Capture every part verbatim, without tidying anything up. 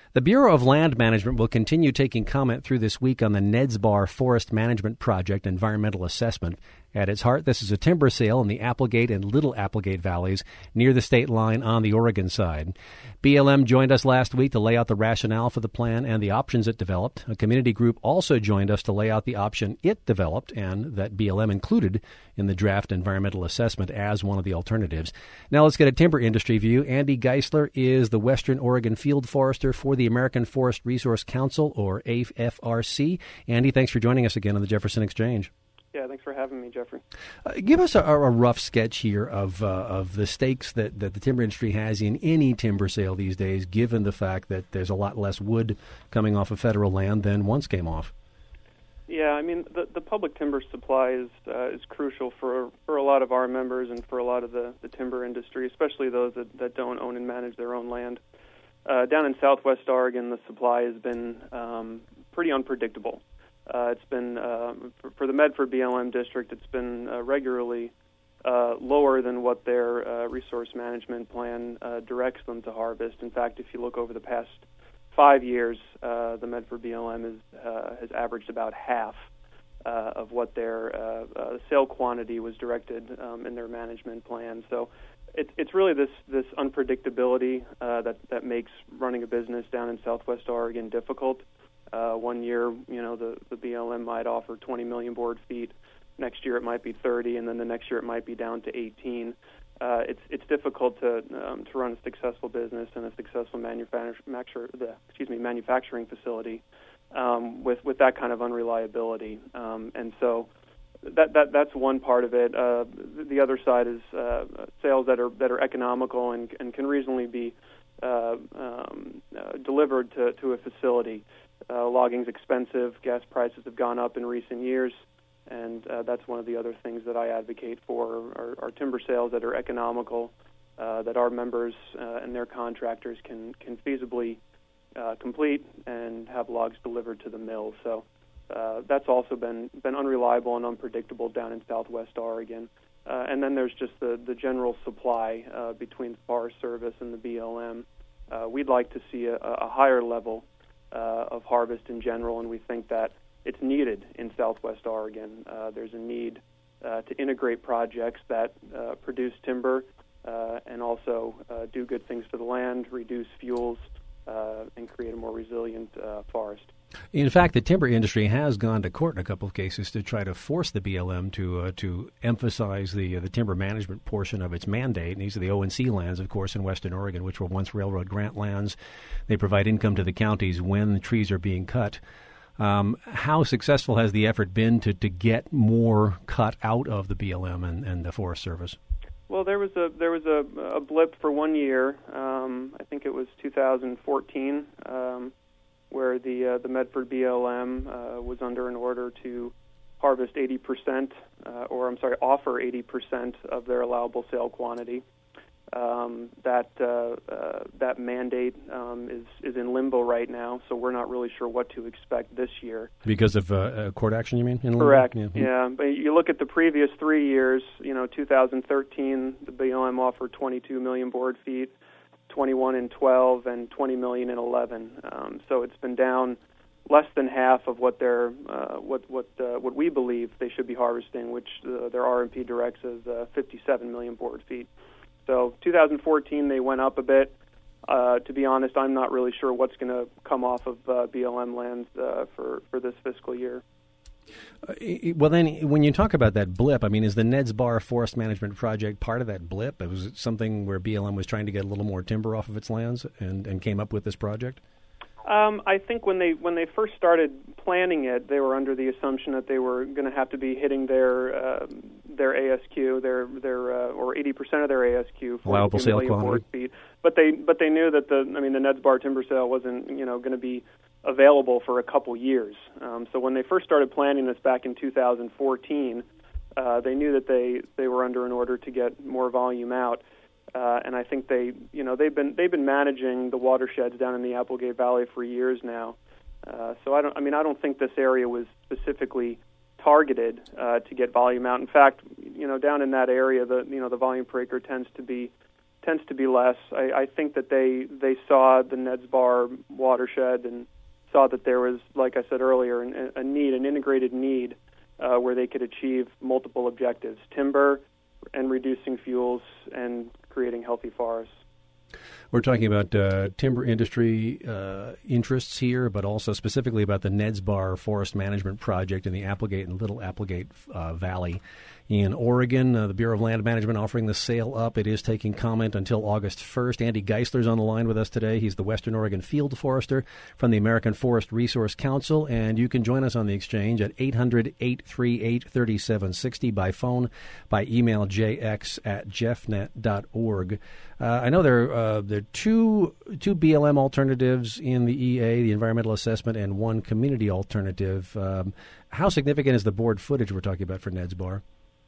The Bureau of Land Management will continue taking comment through this week on the Neds Bar Forest Management Project environmental assessment. At its heart, this is a timber sale in the Applegate and Little Applegate valleys near the state line on the Oregon side. B L M joined us last week to lay out the rationale for the plan and the options it developed. A community group also joined us to lay out the option it developed and that B L M included in the draft environmental assessment as one of the alternatives. Now let's get a timber industry view. Andy Geisler is the Western Oregon Field Forester for the American Forest Resource Council, or A F R C. Andy, thanks for joining us again on the Jefferson Exchange. Yeah, thanks for having me, Jeffrey. Uh, give us a, a rough sketch here of uh, of the stakes that, that the timber industry has in any timber sale these days, given the fact that there's a lot less wood coming off of federal land than once came off. Yeah, I mean, the, the public timber supply is uh, is crucial for, for a lot of our members and for a lot of the, the timber industry, especially those that, that don't own and manage their own land. Uh, down in southwest Oregon, the supply has been um, pretty unpredictable. Uh, it's been, uh, for, for the Medford B L M district, it's been uh, regularly uh, lower than what their uh, resource management plan uh, directs them to harvest. In fact, if you look over the past five years, uh, the Medford B L M is, uh, has averaged about half uh, of what their uh, uh, sale quantity was directed um, in their management plan. So it, it's really this, this unpredictability uh, that, that makes running a business down in southwest Oregon difficult. Uh, one year, you know, the, the B L M might offer twenty million board feet. Next year it might be thirty, and then the next year it might be down to eighteen. Uh, it's it's difficult to um, to run a successful business and a successful manufacturer, the, excuse me, manufacturing facility um, with with that kind of unreliability. Um, and so that that that's one part of it. Uh, the other side is uh, sales that are that are economical and and can reasonably be uh, um, uh, delivered to to a facility. Uh, logging's expensive. Gas prices have gone up in recent years, and uh, that's one of the other things that I advocate for are, are timber sales that are economical, uh, that our members uh, and their contractors can can feasibly uh, complete and have logs delivered to the mill. So uh, that's also been been unreliable and unpredictable down in southwest Oregon. Uh, and then there's just the, the general supply uh, between the Forest Service and the B L M. Uh, we'd like to see a, a higher level Uh, of harvest in general, and we think that it's needed in southwest Oregon. Uh, there's a need uh, to integrate projects that uh, produce timber uh, and also uh, do good things for the land, reduce fuels, uh, and create a more resilient uh, forest. In fact, the timber industry has gone to court in a couple of cases to try to force the B L M to uh, to emphasize the uh, the timber management portion of its mandate. And these are the O and C lands, of course, in western Oregon, which were once railroad grant lands. They provide income to the counties when the trees are being cut. Um, how successful has the effort been to, to get more cut out of the B L M and, and the Forest Service? Well, there was a there was a, a blip for one year. Um, I think it was two thousand fourteen. Um, where the uh, the Medford B L M uh, was under an order to harvest eighty percent, uh, or I'm sorry, offer eighty percent of their allowable sale quantity. Um, that uh, uh, that mandate um, is is in limbo right now, so we're not really sure what to expect this year. Because of uh, court action, you mean? In Correct. Yeah. yeah, but you look at the previous three years. You know, two thousand thirteen, the B L M offered twenty-two million board feet. twenty-one in twelve and twenty million in eleven. Um, so it's been down less than half of what they're, uh, what what uh, what we believe they should be harvesting, which uh, their R M P directs as uh, fifty-seven million board feet. So two thousand fourteen they went up a bit. Uh, to be honest, I'm not really sure what's going to come off of uh, B L M lands uh, for for this fiscal year. Uh, well, then, when you talk about that blip, I mean, is the Neds Bar Forest Management Project part of that blip? Was it something where B L M was trying to get a little more timber off of its lands and, and came up with this project? Um, I think when they when they first started planning it, they were under the assumption that they were going to have to be hitting their uh, their A S Q, their their uh, or eighty percent of their A S Q, allowable sale quantity. Feet. But they but they knew that the I mean the Neds Bar timber sale wasn't you know going to be available for a couple years. Um, so when they first started planning this back in two thousand fourteen, uh, they knew that they, they were under an order to get more volume out. Uh, and I think they, you know, they've been they've been managing the watersheds down in the Applegate Valley for years now. Uh, so I don't, I mean, I don't think this area was specifically targeted uh, to get volume out. In fact, you know, down in that area, the you know the volume per acre tends to be tends to be less. I, I think that they they saw the Neds Bar watershed and saw that there was, like I said earlier, an, a need, an integrated need, uh, where they could achieve multiple objectives: timber and reducing fuels and creating healthy forests. We're talking about uh, timber industry uh, interests here, but also specifically about the Neds Bar Forest Management Project in the Applegate and Little Applegate uh, Valley in Oregon. Uh, the Bureau of Land Management offering the sale up. It is taking comment until August first. Andy Geisler's on the line with us today. He's the Western Oregon Field Forester from the American Forest Resource Council, and you can join us on the exchange at eight hundred, eight three eight, three seven six zero by phone, by email jx at jeffnet dot org. Uh, I know there, uh, there are two, two B L M alternatives in the E A, the environmental assessment, and one community alternative. Um, how significant is the board footage we're talking about for Neds Bar?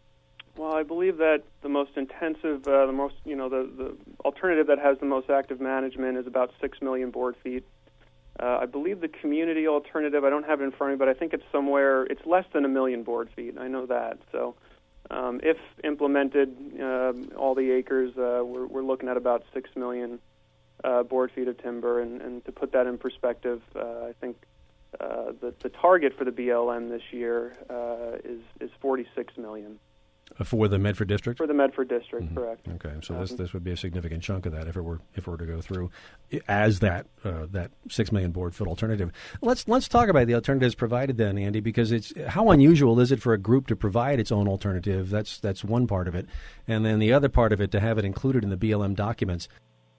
Well, I believe that the most intensive, uh, the most, you know, the, the alternative that has the most active management is about six million board feet. Uh, I believe the community alternative, I don't have it in front of me, but I think it's somewhere, it's less than a million board feet. I know that. So um, if implemented, uh, all the acres, uh, we're, we're looking at about six million uh, board feet of timber. And, and to put that in perspective, uh, I think uh, the, the target for the B L M this year uh, is, is forty-six million. For the Medford District? For the Medford District, mm-hmm. correct. Okay, so um, this this would be a significant chunk of that if it were if it were to go through as that uh, that six million board foot alternative. Let's let's talk about the alternatives provided then, Andy, because it's how unusual is it for a group to provide its own alternative? That's that's one part of it, and then the other part of it to have it included in the B L M documents.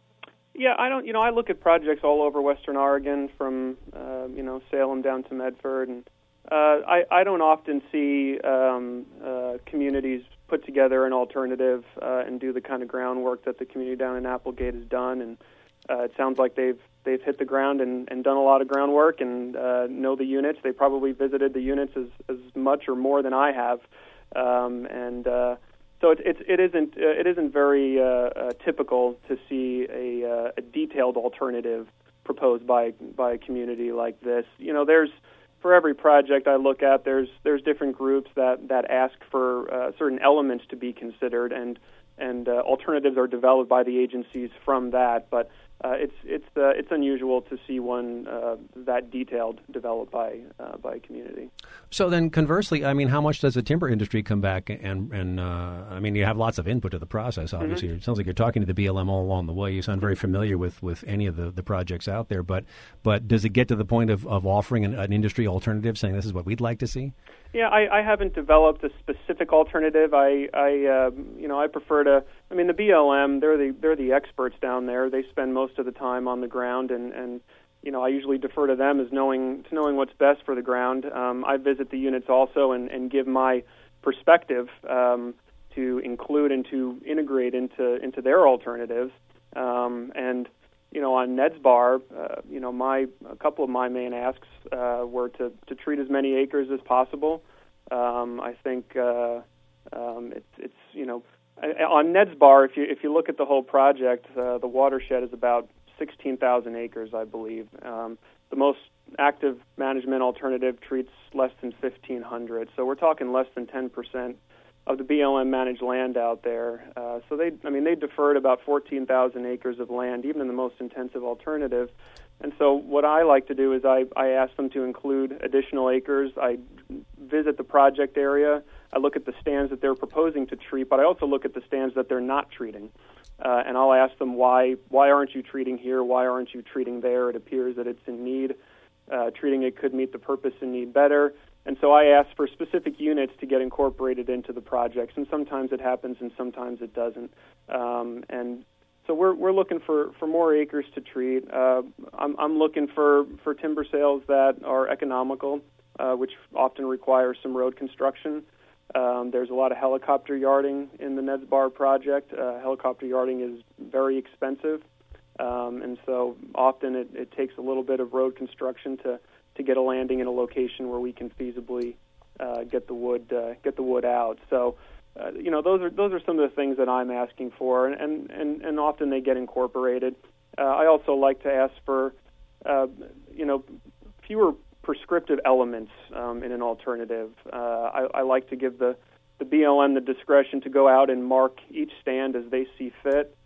Yeah, I don't. You know, I look at projects all over Western Oregon, from uh, you know Salem down to Medford, and Uh, I, I don't often see um, uh, communities put together an alternative uh, and do the kind of groundwork that the community down in Applegate has done. And uh, it sounds like they've they've hit the ground and, and done a lot of groundwork and uh, know the units. They probably visited the units as, as much or more than I have, um, and uh, so it, it, it isn't uh, it isn't very uh, uh, typical to see a, uh, a detailed alternative proposed by by a community like this. You know, there's For every project I look at, there's there's different groups that, that ask for uh, certain elements to be considered, and and uh, alternatives are developed by the agencies from that. But uh, it's it's uh, it's unusual to see one uh, that detailed developed by uh, by a community. So then, conversely, I mean, how much does the timber industry come back and and uh, I mean, you have lots of input to the process. Obviously, mm-hmm. It sounds like you're talking to the B L M all along the way. You sound very familiar with, with any of the, the projects out there. But but does it get to the point of, of offering an, an industry alternative, saying this is what we'd like to see? Yeah, I, I haven't developed a specific alternative. I, I uh, you know, I prefer to. I mean, the B L M, they're the they're the experts down there. They spend most of the time on the ground, and, and you know, I usually defer to them as knowing to knowing what's best for the ground. Um, I visit the units also and, and give my perspective um, to include and to integrate into into their alternatives. Um, and you know, on Neds Bar, uh, you know, my a couple of my main asks uh, were to, to treat as many acres as possible. Um, I think uh, um, it's it's you know, on Neds Bar, if you if you look at the whole project, uh, the watershed is about sixteen thousand acres, I believe. Um, the most active management alternative treats less than fifteen hundred, so we're talking less than ten percent of the B L M managed land out there. Uh, so they, I mean, they deferred about fourteen thousand acres of land, even in the most intensive alternative. And so what I like to do is I, I ask them to include additional acres. I visit the project area. I look at the stands that they're proposing to treat, but I also look at the stands that they're not treating. Uh, and I'll ask them, why why aren't you treating here? Why aren't you treating there? It appears that it's in need. Uh, treating it could meet the purpose and need better. And so I ask for specific units to get incorporated into the projects, and sometimes it happens and sometimes it doesn't. Um, and so we're we're looking for, for more acres to treat. Uh, I'm, I'm looking for, for timber sales that are economical, uh, which often require some road construction. Um, there's a lot of helicopter yarding in the Neds Bar project. Uh, helicopter yarding is very expensive, um, and so often it, it takes a little bit of road construction to to get a landing in a location where we can feasibly uh, get the wood uh, get the wood out. So, uh, you know, those are those are some of the things that I'm asking for, and and, and often they get incorporated. Uh, I also like to ask for, uh, you know, fewer prescriptive elements um, in an alternative. Uh, I, I like to give the the B L M the discretion to go out and mark each stand as they see fit.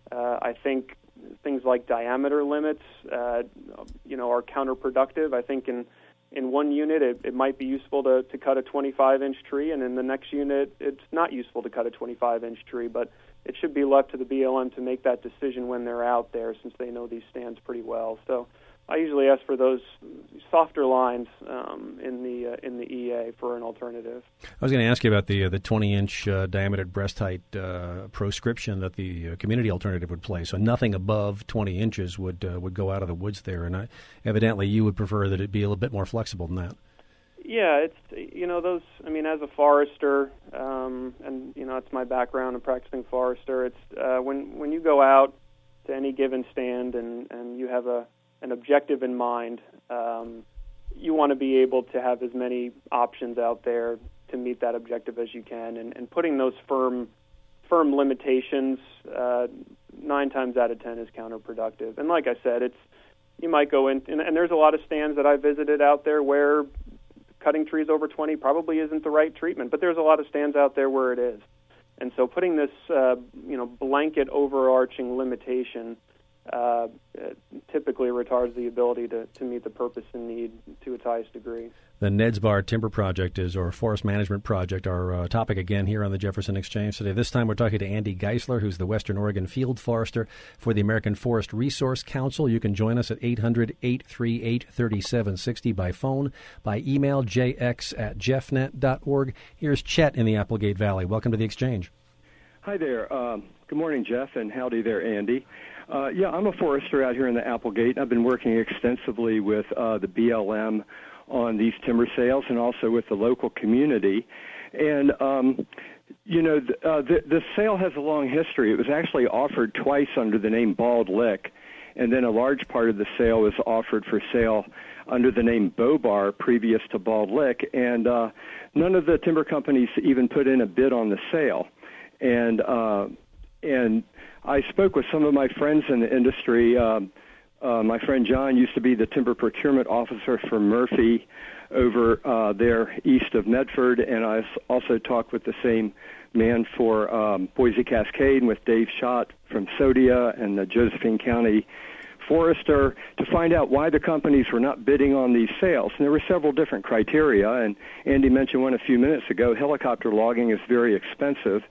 Uh, I think things like diameter limits, uh, you know, are counterproductive. I think in in one unit it, it might be useful to, to cut a twenty-five inch tree, and in the next unit it's not useful to cut a twenty-five inch tree. But it should be left to the B L M to make that decision when they're out there, since they know these stands pretty well. So I usually ask for those softer lines um, in the uh, in the E A for an alternative. I was going to ask you about the uh, the twenty inch uh, diameter breast height uh, proscription that the uh, community alternative would play. So nothing above twenty inches would uh, would go out of the woods there, and I, evidently you would prefer that it be a little bit more flexible than that. Yeah, it's, you know, those, I mean, as a forester, um, and, you know, it's my background in practicing forester, it's uh, when when you go out to any given stand and, and you have a an objective in mind, um, you want to be able to have as many options out there to meet that objective as you can, and, and putting those firm firm limitations uh, nine times out of ten is counterproductive. And like I said, it's you might go in, and, and there's a lot of stands that I visited out there where cutting trees over twenty probably isn't the right treatment, but there's a lot of stands out there where it is. And so putting this, uh, you know, blanket overarching limitation uh, typically retards the ability to, to meet the purpose and need to its highest degree. The Neds Bar Timber Project is, or Forest Management Project, our uh, topic again here on the Jefferson Exchange today. This time we're talking to Andy Geisler, who's the Western Oregon Field Forester for the American Forest Resource Council. You can join us at eight hundred, eight three eight, three seven six zero by phone, by email, j x at jeffnet dot org. Here's Chet in the Applegate Valley. Welcome to the Exchange. Hi there. Um, good morning, Jeff, and howdy there, Andy. Uh, yeah, I'm a forester out here in the Applegate. I've been working extensively with uh, the B L M on these timber sales and also with the local community. And, um, you know, th- uh, the, the sale has a long history. It was actually offered twice under the name Bald Lick, and then a large part of the sale was offered for sale under the name Bobar previous to Bald Lick, and uh, none of the timber companies even put in a bid on the sale. And uh, and I spoke with some of my friends in the industry. Uh, uh, my friend John used to be the timber procurement officer for Murphy over uh, there east of Medford, and I also talked with the same man for um, Boise Cascade and with Dave Schott from Sodia and the Josephine County Forester to find out why the companies were not bidding on these sales. And there were several different criteria, and Andy mentioned one a few minutes ago. Helicopter logging is very expensive,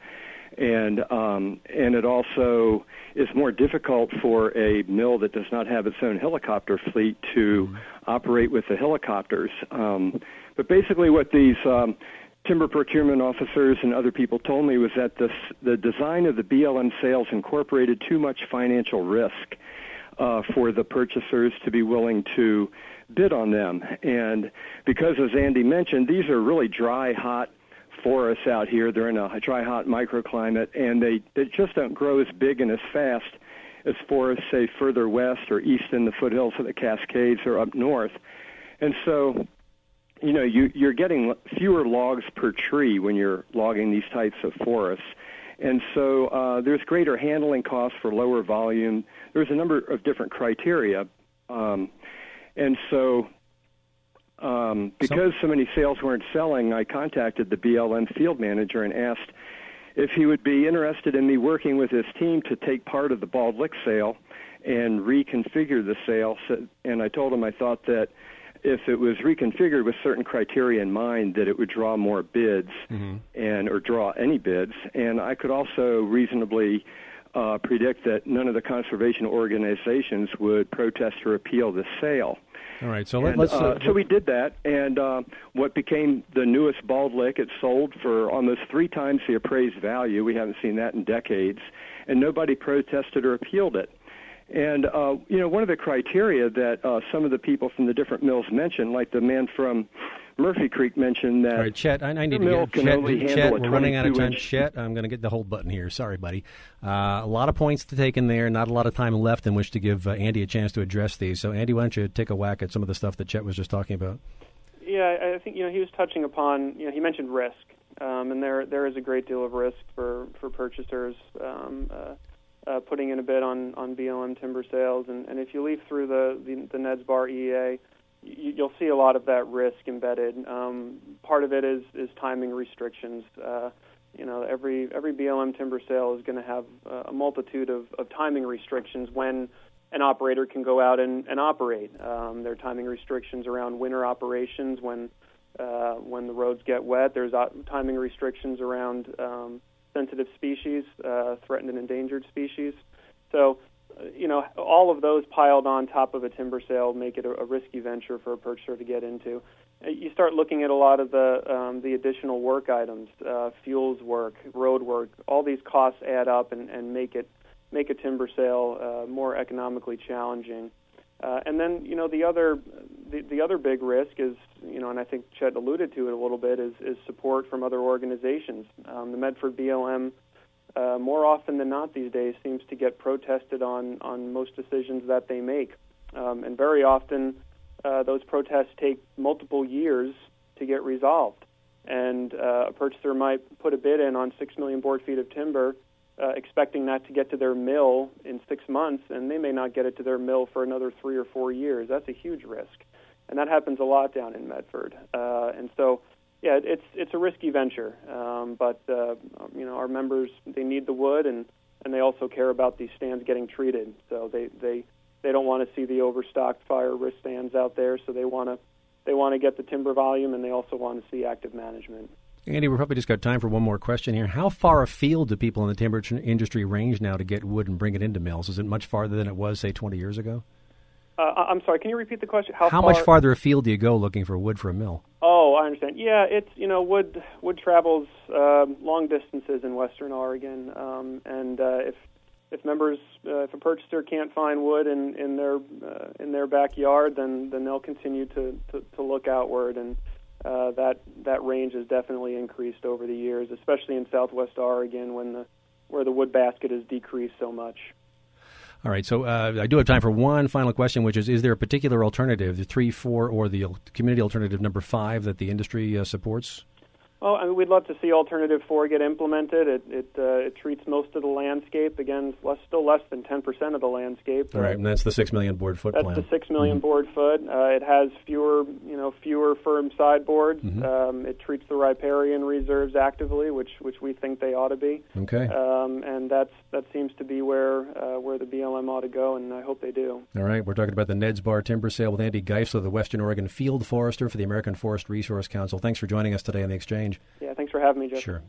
and um, and it also is more difficult for a mill that does not have its own helicopter fleet to mm-hmm. operate with the helicopters. Um, but basically what these um, timber procurement officers and other people told me was that this, the design of the B L M sales incorporated too much financial risk uh, for the purchasers to be willing to bid on them. And because, as Andy mentioned, these are really dry, hot forests out here. They're in a dry, hot microclimate, and they, they just don't grow as big and as fast as forests, say, further west or east in the foothills of the Cascades or up north. And so, you know, you, you're getting fewer logs per tree when you're logging these types of forests. And so uh, there's greater handling costs for lower volume. There's a number of different criteria. Um, and so Um, because so many sales weren't selling, I contacted the B L M field manager and asked if he would be interested in me working with his team to take part of the Bald Lick sale and reconfigure the sale. So, and I told him I thought that if it was reconfigured with certain criteria in mind, that it would draw more bids mm-hmm. and or draw any bids. And I could also reasonably uh, predict that none of the conservation organizations would protest or appeal the sale. All right, so and, let's. Uh, uh, so we did that, and uh, what became the newest Bald Lick, it sold for almost three times the appraised value. We haven't seen that in decades, and nobody protested or appealed it. And uh, you know, one of the criteria that uh, some of the people from the different mills mentioned, like the man from Murphy Creek mentioned that. All right, Chet, I, I need to mill get can Chet. only Chet handle we're running out of time. inch. Chet, I'm going to get the hold button here. Sorry, buddy. Uh, a lot of points to take in there. Not a lot of time left in which to give uh, Andy a chance to address these. So, Andy, why don't you take a whack at some of the stuff that Chet was just talking about? Yeah, I think you know he was touching upon. You know, he mentioned risk, um, and there there is a great deal of risk for for purchasers. Um, uh, Uh, putting in a bid on, on B L M timber sales, and, and if you leaf through the, the, the Neds Bar E A, you, you'll see a lot of that risk embedded. Um, part of it is, is timing restrictions. Uh, you know, every every B L M timber sale is going to have uh, a multitude of, of timing restrictions when an operator can go out and, and operate. Um, there are timing restrictions around winter operations when uh, when the roads get wet. There's uh, timing restrictions around um, sensitive species, uh, threatened and endangered species. So, uh, you know, all of those piled on top of a timber sale make it a, a risky venture for a purchaser to get into. You start looking at a lot of the um, the additional work items, uh, fuels work, road work. All these costs add up and, and make it make a timber sale uh, more economically challenging. Uh, and then, you know, the other the, the other big risk is, you know, and I think Chet alluded to it a little bit, is, is support from other organizations. Um, the Medford B L M, uh, more often than not these days, seems to get protested on on most decisions that they make, um, and very often. Uh, those protests take multiple years to get resolved. And uh, a purchaser might put a bid in on six million board feet of timber, uh, expecting that to get to their mill in six months, and they may not get it to their mill for another three or four years. That's a huge risk. And that happens a lot down in Medford. Uh, and so, yeah, it's it's a risky venture. Um, but, uh, you know, our members, they need the wood, and, and they also care about these stands getting treated. So they... they They don't want to see the overstocked fire risk stands out there, so they want to they want to get the timber volume, and they also want to see active management. Andy, we've probably just got time for one more question here. How far afield do people in the timber industry range now to get wood and bring it into mills? Is it much farther than it was, say, twenty years ago? Uh, I'm sorry, can you repeat the question? How, How far... much farther afield do you go looking for wood for a mill? Oh, I understand. Yeah, it's, you know, wood wood travels uh, long distances in western Oregon, um, and uh, if If members, uh, if a purchaser can't find wood in in their uh, in their backyard, then then they'll continue to, to, to look outward, and uh, that that range has definitely increased over the years, especially in Southwest Oregon, when the where the wood basket has decreased so much. All right, so uh, I do have time for one final question, which is: is there a particular alternative, the three, four, or the community alternative number five, that the industry uh, supports? Well, I mean, we'd love to see Alternative four get implemented. It it, uh, it treats most of the landscape. Again, less, still less than ten percent of the landscape. All right, and that's the six million board foot that's plan. That's the six million mm-hmm. board foot. Uh, it has fewer, you know, fewer firm sideboards. Mm-hmm. Um, it treats the riparian reserves actively, which which we think they ought to be. Okay. Um, and that's that seems to be where uh, where the B L M ought to go, and I hope they do. All right, we're talking about the Ned's Bar Timber Sale with Andy Geisler, the Western Oregon Field Forester for the American Forest Resource Council. Thanks for joining us today on The Exchange. Yeah, thanks for having me, Jeff. Sure.